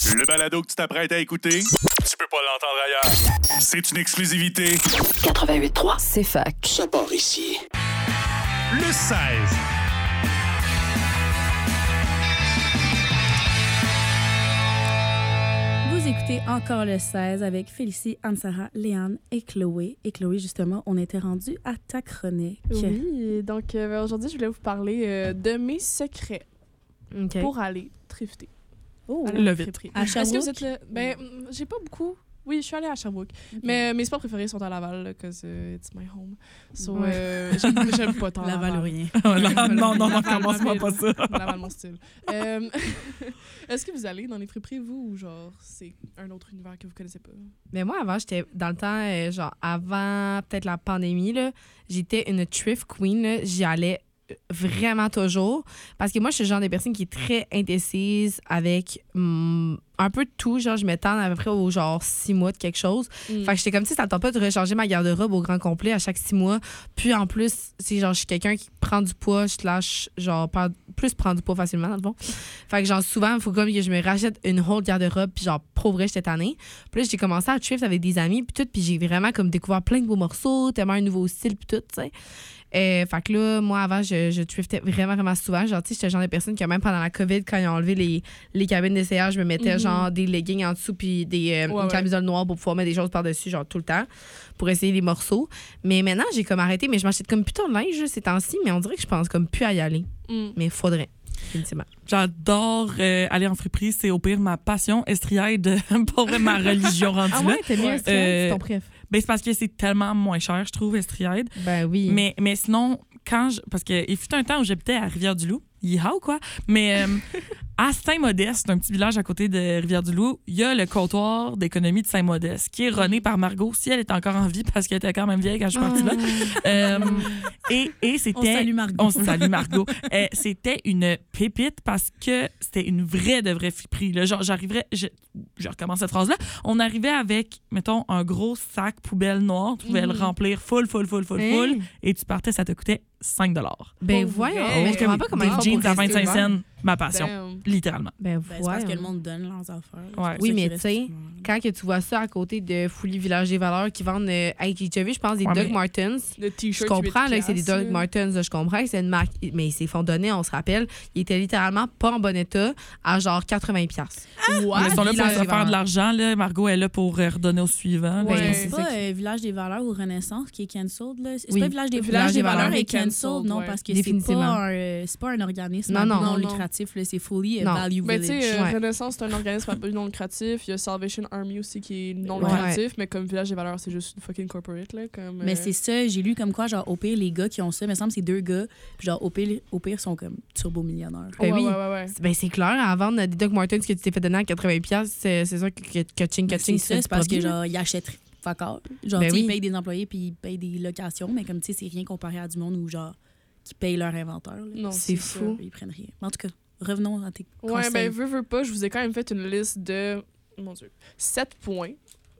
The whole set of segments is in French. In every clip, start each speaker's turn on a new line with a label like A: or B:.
A: Le balado que tu t'apprêtes à écouter, tu peux pas l'entendre ailleurs. C'est une exclusivité.
B: 88.3, c'est fac.
C: Ça part ici.
A: Le 16.
D: Vous écoutez encore le 16 avec Félicie, Anne-Sara, Léane et Chloé. Et Chloé, justement, on était rendu à ta chronique.
E: Oui, donc aujourd'hui, je voulais vous parler de mes secrets pour aller thrifter.
D: Oh,
E: le
F: vite.
D: À
E: Est-ce que
D: Sherbrooke?
E: vous êtes là? Ben, j'ai pas beaucoup. Oui, je suis allée à Sherbrooke. Mais mes spots préférés sont à Laval, parce que it's my home. So, j'aime pas tant
D: Laval ou rien.
F: non, commence-moi pas ça.
E: Laval, mon style. Est-ce que vous allez dans les friperies, vous, ou genre, c'est un autre univers que vous connaissez pas?
G: Mais moi, avant, j'étais dans le temps, genre, avant peut-être la pandémie, là, j'étais une thrift queen. Là. J'y allais vraiment toujours. Parce que moi, je suis le genre de personne qui est très indécise avec un peu de tout. Genre, je m'étends à peu près aux genre 6 mois de quelque chose. Fait que j'étais comme si ça ne tente pas de rechanger ma garde-robe au grand complet à chaque 6 mois. Puis en plus, c'est genre, je suis quelqu'un qui prend du poids, genre, plus prend du poids facilement, dans le fond. Fait que genre, souvent, il faut comme que je me rachète une whole garde-robe, puis genre, pour vrai, j'étais tannée. Puis là, j'ai commencé à thrift avec des amis, puis tout, puis j'ai vraiment comme découvert plein de beaux morceaux, tellement un nouveau style, puis tout, tu sais. Fait que là, moi, avant, je thriftais vraiment, vraiment souvent. Genre, tu sais, j'étais le genre de personne qui, même pendant la COVID, quand ils ont enlevé les cabines d'essayage, je me mettais genre des leggings en dessous puis une camisole noire pour pouvoir mettre des choses par-dessus, genre tout le temps, pour essayer les morceaux. Mais maintenant, j'ai comme arrêté, mais je m'achète comme putain de linge ces temps-ci, mais on dirait que je pense comme plus à y aller. Mais il faudrait, définitivement.
F: J'adore aller en friperie. C'est au pire ma passion. Estriade, pour vrai, ma religion rendue là.
D: Ah ouais, t'es bien Estriade, c'est ton préf.
F: Ben, c'est parce que c'est tellement moins cher, je trouve, Estriade.
G: Ben oui.
F: Mais sinon, parce qu'il fut un temps où j'habitais à Rivière-du-Loup, yeehaw, quoi. Mais à Saint-Modeste, un petit village à côté de Rivière-du-Loup, il y a le comptoir d'économie de Saint-Modeste, qui est runné par Margot, si elle est encore en vie, parce qu'elle était quand même vieille quand je suis partie là. Et c'était...
D: On salue Margot.
F: On salue Margot. C'était une pépite parce que c'était une vraie de vraie friperie. Là. Genre, je recommence cette phrase-là. On arrivait avec, mettons, un gros sac poubelle noir. Tu pouvais le remplir full, et tu partais, ça te coûtait 5 $.
G: Ben voyons.
D: Mais je comprends pas comment ils font
F: Des jeans
D: pour
F: à 25
D: rester
F: cents, ma passion.
E: Damn.
F: Littéralement.
G: Ben
D: C'est parce que le
G: voyons.
D: monde donne leurs affaires.
F: Ouais.
G: Oui, mais tu sais, quand que tu vois ça à côté de Fouly Village des Valeurs qui vendent, j'ai déjà vu, je pense, des
F: Ouais,
G: Doc
F: mais-
G: Martens.
E: Le
G: Je
E: t-shirt
G: comprends
E: 8
G: là, que c'est des
E: piastres,
G: Doc Martens, là, je comprends que c'est une marque, mais ils s'est font donner, on se rappelle, ils étaient littéralement pas en bon état à genre 80$.
F: Ils sont là pour
G: Village
F: se
G: des
F: faire
G: Valeurs.
F: de l'argent. Là. Margot est là pour redonner au suivant.
E: Ouais.
F: Ben,
D: C'est
F: ça
D: pas
F: qui-
D: Village des Valeurs ou Renaissance qui est cancelled, là? C'est
G: Oui.
D: pas Village des
E: Village
G: des
D: Valeurs
G: Valeurs
D: est
E: est
D: cancelled,
E: cancelled,
D: non,
E: ouais.
D: parce que
G: Définitivement.
D: c'est pas un organisme
G: Non, non.
D: non
E: Non,
D: lucratif, là, c'est fully
G: Non.
D: value
E: Ben, tu
D: village.
E: sais,
G: Ouais.
E: Renaissance, c'est un organisme à but non lucratif. Il y a Salvation Army aussi qui est non
G: Ouais.
E: lucratif, mais comme Village des Valeurs, c'est juste une fucking corporate. Là, comme,
D: Mais c'est ça, j'ai lu comme quoi, genre, au pire, les gars qui ont ça, il me semble que c'est 2 gars, puis genre, au pire sont comme turbo-millionnaires.
G: Ben oui.
E: Ouais.
G: Ben c'est clair, à vendre des Doc Martens que tu t'es fait donner à 80$, c'est sûr que ching,
D: C'est ça, c'est parce que,
G: genre.
D: genre, ils achètent fuck all. Genre,
G: Ben
D: tu sais,
G: oui.
D: ils payent des employés puis ils payent des locations, mais comme, tu sais, c'est rien comparé à du monde où, genre, qui payent leur inventeur. là.
E: Non,
G: C'est
E: ça.
G: fou.
D: Ils prennent rien. Mais en tout cas, revenons à tes
E: Ouais,
D: conseils.
E: ben, veux pas, je vous ai quand même fait une liste de, mon Dieu, 7 points.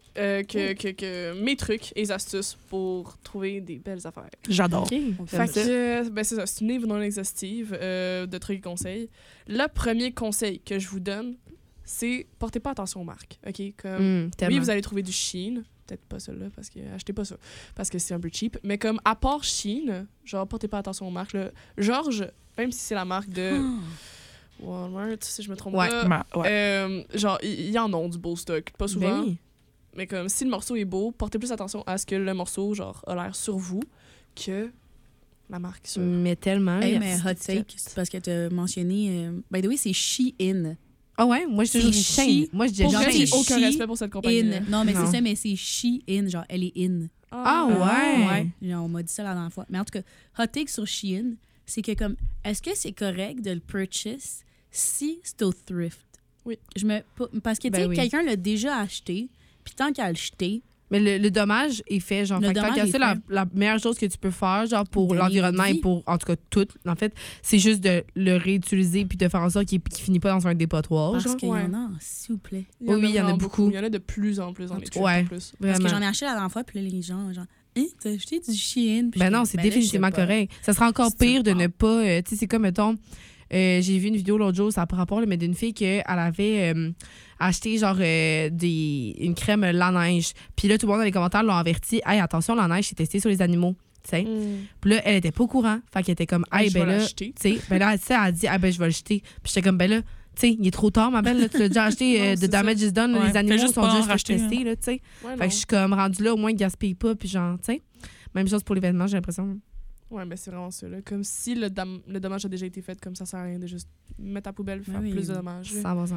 E: Que mes trucs et astuces pour trouver des belles affaires.
F: J'adore.
D: On fait
E: Fait
D: ça.
E: que, ben c'est ça, c'est une livre non exhaustive de trucs et conseils. Le premier conseil que je vous donne, c'est portez pas attention aux marques, OK? Comme, oui,
G: Tellement.
E: vous allez trouver du Shein, peut-être pas celui-là, parce que achetez pas ça, parce que c'est un peu cheap, mais comme, à part Shein, genre, portez pas attention aux marques, là. Georges, même si c'est la marque de Walmart, si je me trompe
G: Ouais.
E: pas,
F: Ouais.
E: genre, ils en ont du beau stock, pas souvent.
G: Ben oui.
E: Mais comme si le morceau est beau, portez plus attention à ce que le morceau genre a l'air sur vous que la marque sur.
G: Mais tellement.
D: Hey,
G: il y a
D: mais
G: petite
D: hot
G: étiquette.
D: take, c'est parce que tu as mentionné. By the way, c'est Shein.
G: Ah ouais, moi je
D: C'est
G: dis
D: Shein.
G: Shein. Moi je dis
E: Pour
D: genre,
E: vrai,
G: Shein.
E: j'ai aucun
D: She
E: respect pour cette compagnie.
D: In. Non, mais
G: Non.
D: c'est ça, mais c'est Shein. Genre, elle est in.
G: Ah ouais.
D: Genre, on m'a dit ça la dernière fois. Mais en tout cas, hot take sur Shein, c'est que comme, est-ce que c'est correct de le purchase si c'est au thrift?
E: Oui.
D: Parce que, tu
G: Ben
D: sais,
G: oui.
D: quelqu'un l'a déjà acheté, puis tant qu'à le jeter,
G: Mais le dommage est fait, genre.
D: Le
G: Fait que tant
D: dommage
G: qu'à
D: est
G: ça, la meilleure chose que tu peux faire, genre, pour
D: Donner
G: l'environnement
D: vie.
G: et pour, en tout cas, tout, en fait, c'est juste de le réutiliser puis de faire en sorte qu'il finit pas dans un dépotoir,
D: parce
G: genre.
D: qu'il
E: ouais.
D: y en a, s'il vous plaît.
E: Il y en
G: Oui, il y en a
E: vraiment
G: beaucoup.
E: Il y en a de plus en plus dans les trucs
G: Ouais.
E: en plus.
D: Parce
G: Vraiment.
D: que j'en ai acheté la dernière fois, puis là, les gens, genre, t'as acheté du Shein? Puis
G: Ben
D: je
G: non,
D: dis,
G: c'est
D: ben là,
G: définitivement
D: je sais pas.
G: correct. Ça sera encore
D: C'est
G: pire de
D: pas.
G: ne pas. Tu sais, c'est comme, mettons, J'ai vu une vidéo l'autre jour, ça n'a pas rapport, mais d'une fille qu'elle avait acheté genre une crème la-neige. Puis là, tout le monde dans les commentaires l'ont averti. Hey, attention, la neige, c'est testé sur les animaux. Puis là, elle était pas au courant. Fait qu'elle était comme, hey, ben là, tu sais, elle a dit, ah ben, je vais le jeter. Puis j'étais comme, ben là, tu sais, il est trop tard, ma belle. Là, tu l'as déjà acheté de Damage is Done. Les animaux sont juste testés, là, tu sais. Fait que je suis comme rendue là, au moins, gaspille pas. Puis genre, tu sais. Même chose pour l'événement, j'ai l'impression.
E: Ouais, ben c'est vraiment ça. Là. Comme si le dommage a déjà été fait, comme ça sert à rien de juste mettre à poubelle, faire plus de dommages.
G: 100%.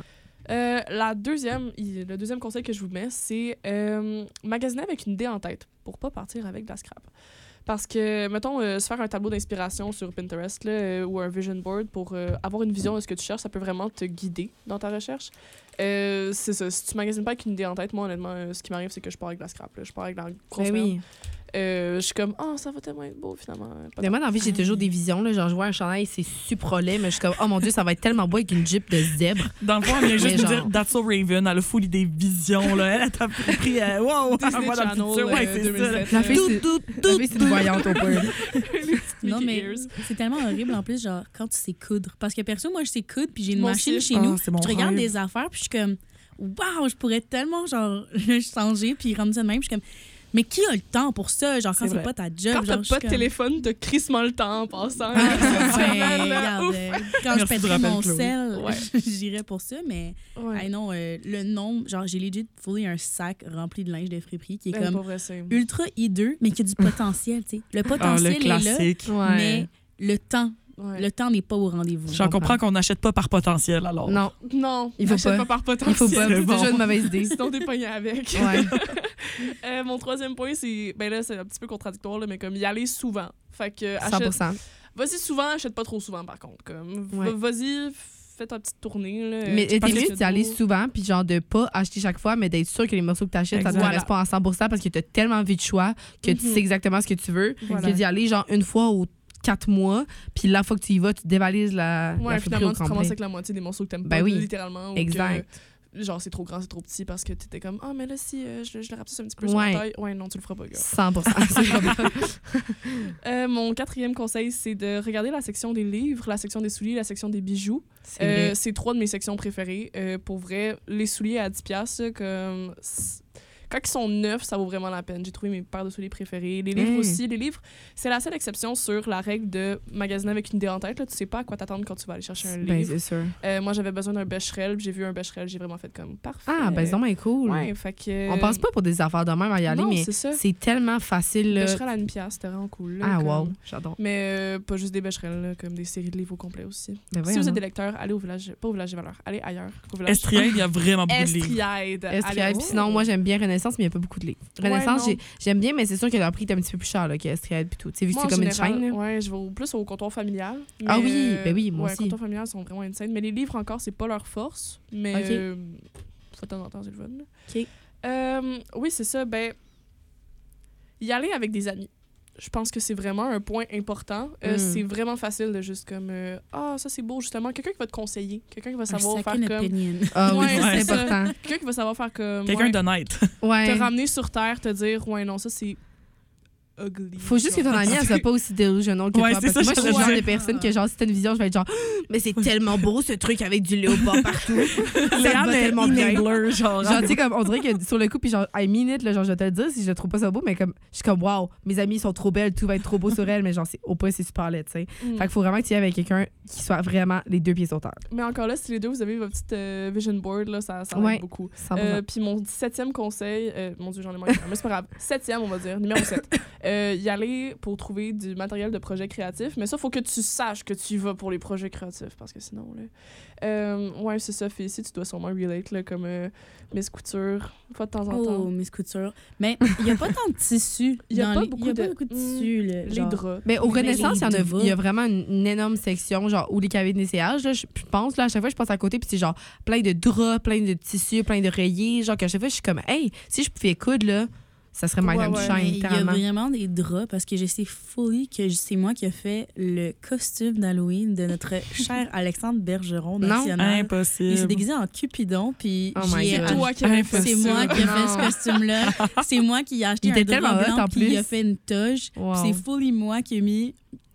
E: Le deuxième conseil que je vous mets, c'est magasiner avec une idée en tête pour pas partir avec de la scrap. Parce que, mettons, se faire un tableau d'inspiration sur Pinterest là, ou un vision board pour avoir une vision de ce que tu cherches, ça peut vraiment te guider dans ta recherche. C'est ça. Si tu magasines pas avec une idée en tête, moi, honnêtement, ce qui m'arrive, c'est que je pars avec de la scrap. Là. Je pars avec de la grosse merde. Je suis comme, ça va tellement être beau, finalement.
G: Mais moi, dans la vie, j'ai toujours des visions. Là, genre, je vois un chandail, c'est super laid, mais je suis comme, oh mon Dieu, ça va être tellement beau avec une jupe de zèbre.
F: Dans le fond, elle vient juste de dire That's So Raven. Elle a full des visions. Là. Elle a pris, wow,
E: Disney Channel,
F: ouais, c'est
E: 2007.
F: ça.
G: La fille, c'est une voyante au peu.
D: Non, mais c'est tellement horrible en plus, genre, quand tu sais coudre. Parce que perso, moi, je sais coudre, puis j'ai une machine chez nous. Je regarde des affaires, puis je suis comme, waouh, je pourrais tellement, genre, changer, puis rendre ça de même. Je suis comme, mais qui a le temps pour ça? Genre, quand c'est pas ta job.
E: Quand t'as
D: genre,
E: pas de téléphone, t'as crissement le temps en passant.
D: Regarde, quand je pèterais mon sel,
E: Ouais.
D: j'irais pour ça, mais non, le nombre, genre, j'ai legit fully un sac rempli de linge de friperie qui est comme ultra hideux, mais qui a du potentiel, tu sais. Le potentiel
F: le classique.
D: est là, mais le temps n'est pas au rendez-vous.
F: J'en comprends qu'on n'achète pas par potentiel, alors.
G: Non,
E: il faut pas par potentiel.
G: Il faut pas, c'est déjà une mauvaise idée.
E: Sinon, t'es pogné avec.
G: Ouais.
E: Mon troisième point, c'est, ben là, c'est un petit peu contradictoire, là, mais comme y aller souvent. Fait que,
G: 100%.
E: Vas-y souvent, achète pas trop souvent, par contre. Comme, vas-y, fais ta petite tournée. Là,
G: mais t'es mieux d'y aller souvent, puis genre de pas acheter chaque fois, mais d'être sûr que les morceaux que t'achètes, ça te correspond à 100% parce que t'as tellement envie de choix que tu sais exactement ce que tu veux, que d'y aller genre une fois ou 4 mois, puis la fois que tu y vas, tu dévalises la
E: finalement, tu te ramasses avec la moitié des morceaux que t'aimes pas, littéralement.
G: Exact.
E: Genre, c'est trop grand, c'est trop petit parce que t'étais comme, mais là, si je le rapetisse un petit peu sur la taille. Ouais, non, tu le feras pas, gars.
G: 100%.
E: Mon quatrième conseil, c'est de regarder la section des livres, la section des souliers, la section des bijoux. C'est 3 de mes sections préférées. Pour vrai, les souliers à 10$, comme... Quand ils sont neufs, ça vaut vraiment la peine. J'ai trouvé mes paires de souliers préférées. Les livres aussi. Les livres, c'est la seule exception sur la règle de magasiner avec une idée en tête. Là. Tu sais pas à quoi t'attendre quand tu vas aller chercher un livre.
G: C'est sûr.
E: Moi, j'avais besoin d'un Becherel. J'ai vu un Becherel. J'ai vraiment fait comme parfait.
G: Ah, c'est vraiment cool.
E: Ouais, fait que...
G: On pense pas pour des affaires de même à y aller, mais c'est tellement facile.
E: Becherel à 1$, c'était vraiment cool. Là,
G: wow, j'adore.
E: Mais pas juste des Becherel, là, comme des séries de livres au complet aussi.
G: Ben
E: si vous êtes des lecteurs, allez au village, pas au village des valeurs, allez ailleurs.
F: Estriade, il y a vraiment beaucoup de livres.
E: Estriade.
G: Sinon, moi, j'aime bien Renaissance, mais il n'y a pas beaucoup de livres. Renaissance, j'aime bien, mais c'est sûr que leur prix est un petit peu plus cher là, qu'Estriade et tout. Tu sais, vu que c'est comme une chaîne.
E: Ouais, je vais plus au comptoir familial.
G: Ah oui, ben oui, moi aussi.
E: Les comptoirs familiales sont vraiment insane. Mais les livres encore, c'est pas leur force. Mais ça de temps en temps, c'est le fun. Oui, c'est ça. Ben, y aller avec des amis. Je pense que c'est vraiment un point important. C'est vraiment facile de juste comme ça c'est beau justement. Quelqu'un qui va te conseiller, quelqu'un qui va savoir faire comme.
G: Ah oui, c'est important.
E: Quelqu'un qui va savoir faire comme.
F: Quelqu'un d'honnête.
E: Te ramener sur terre, te dire non ça c'est ugly.
G: Faut juste que ton ami elle soit pas aussi delusional que toi. Parce que moi je suis le genre de personne que genre si t'as une vision je vais être genre mais c'est tellement beau ce truc avec du léopard partout. Ça va tellement bien. Genre tu sais comme on dirait que sur le coup puis genre I mean it là, genre je vais te le dire si je trouve pas ça beau mais comme je suis comme wow mes amies sont trop belles tout va être trop beau sur elles mais genre c'est au point c'est super laid tu sais. Fait qu'il faut vraiment que tu y ailles avec quelqu'un qui soit vraiment les deux pieds sur terre.
E: Mais encore là si les deux vous avez votre petite vision board là ça aide beaucoup. Puis mon 7e conseil mon dieu j'en ai moins mais c'est pas grave 7e on va dire numéro 7 y aller pour trouver du matériel de projet créatif. Mais ça, il faut que tu saches que tu y vas pour les projets créatifs parce que sinon, là... c'est ça, Félicie, tu dois sûrement relate, là, comme Miss Couture, pas de temps en temps.
D: Oh, Miss Couture. Mais il n'y a pas tant de tissu.
E: Il n'y a pas beaucoup de
D: tissu.
E: Les draps.
G: Mais au Renaissance, il y a vraiment une énorme section, genre, où les cabinets d'essayage, là, je pense, là, à chaque fois, je passe à côté, puis c'est genre plein de draps, plein de tissus, plein de rayés. Genre, qu'à chaque fois, je suis comme, hey, si je pouvais coudre, là, ça serait Madame Shine, littéralement.
D: Il y a vraiment des draps parce que je sais fully que c'est moi qui ai fait le costume d'Halloween de notre cher Alexandre Bergeron national.
F: Non, impossible.
D: Il s'est déguisé en Cupidon puis
E: c'est moi qui ai fait
D: ce costume-là. C'est moi qui ai acheté un drap blanc puis il a fait une toge. Wow. C'est fully moi qui ai mis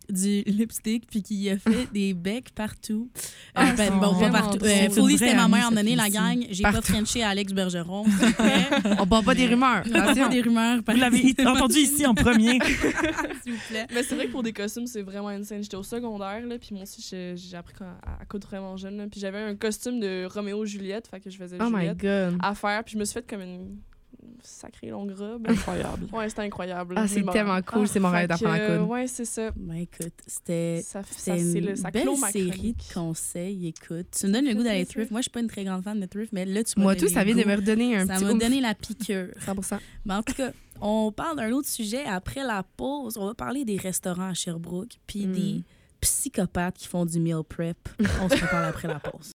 D: du lipstick puis qui a fait des becs partout.
E: Ah,
D: Bon, pas partout.
F: C'est
D: Fully,
F: une
D: c'était
F: vraie
D: ma mère
F: amie,
D: en donné, la
F: cette
D: gang. J'ai
G: Partout.
D: pas frenché Alex Bergeron. s'il vous plaît.
G: On parle pas des rumeurs.
D: Pas
G: Attention.
D: des rumeurs.
F: Vous l'avez entendu ici en premier.
D: S'il vous plaît.
E: Mais c'est vrai que pour des costumes, c'est vraiment insane. J'étais au secondaire, là, puis moi aussi, j'ai appris à coudre vraiment jeune. Là, puis j'avais un costume de Roméo et Juliette, fait que je faisais
G: Oh my
E: Juliette
G: God.
E: à faire, puis je me suis fait comme une sacrée longue robe.
F: Incroyable.
E: Ouais, c'était incroyable.
G: Ah, c'est tellement cool, c'est mon rêve d'apprendre à coudre.
E: Ouais, c'est ça.
D: Ben écoute, c'était
E: C'est
D: une
E: ça
D: belle
E: clôt ma
D: série
E: chronique.
D: de conseils. Écoute, tu me donnes le goût d'aller thrift. Moi, je suis pas une très grande fan de thrift, mais là, tu m'as
G: Moi,
D: donné
G: tout, ça
D: le
G: vient de
D: goût.
G: me redonner un
D: Ça
G: petit
D: m'a
G: ouf.
D: donné la piqûre.
G: 100%.
D: Mais en tout cas, on parle d'un autre sujet après la pause. On va parler des restaurants à Sherbrooke puis des psychopathes qui font du meal prep. On se reparle après la pause.